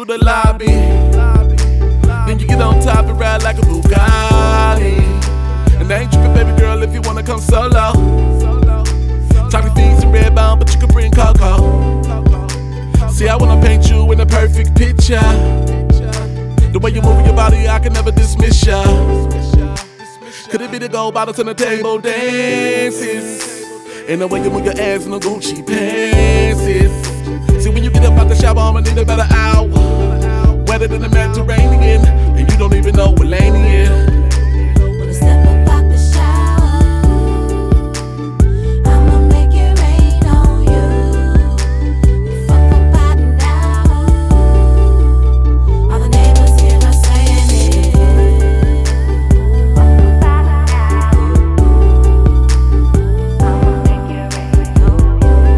through the lobby. Then you get on top and ride like a Bugatti. And I ain't trippin', baby girl, if you wanna come solo. Chocolate things and red bone, but you can bring cocoa. See, I wanna paint you in a perfect picture. The way you move your body, I can never dismiss ya. Could it be the gold bottles on the table dances? And the way you move your ass in the Gucci pants. See, when you get up out the shower, I'ma need about an hour. Wetter than the Mediterranean, and you don't even know what lane he in. When I step up out the shower, I'ma make it rain on you. You fuck up out and down. All the neighbors hear us saying it. I'ma make it rain on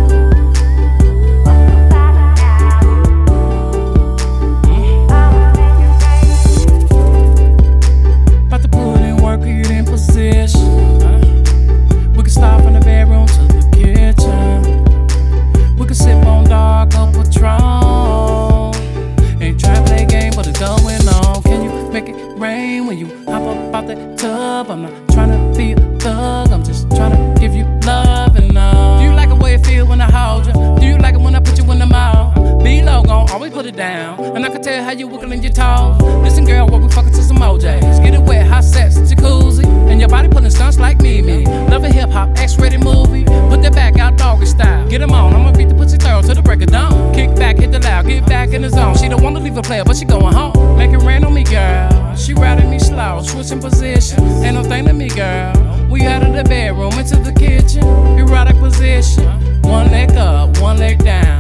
you. About to put in work, get in position. We can start from the bedroom to the kitchen. We can sip on dark or Patron. Ain't trying to play game, but it's going on. Can you make it rain when you hop up out that tub? I'm not trying to be a thug, I'm just trying to give you love and love. Do you like the way it feel when I hold you? Do you like it when I put you in the mouth? B-Lo gon' always put it down, and I can tell how you wiggling your toes. Listen, girl, what we fucking to some OJs. Get it wet, hot sets, jacuzzi, and your body pulling stunts like me. Loving hip hop, X-rated movie. Put that back out, doggy style. Get 'em on, I'ma beat the pussy thorough till the break of dawn. Kick back, hit the loud, get back in the zone. She don't wanna leave a player, but she going home. Make it rain on me, girl. She riding me slow, switching position. Ain't no thing to me, girl. We out of the bedroom into the kitchen, erotic position. One leg up, one leg down.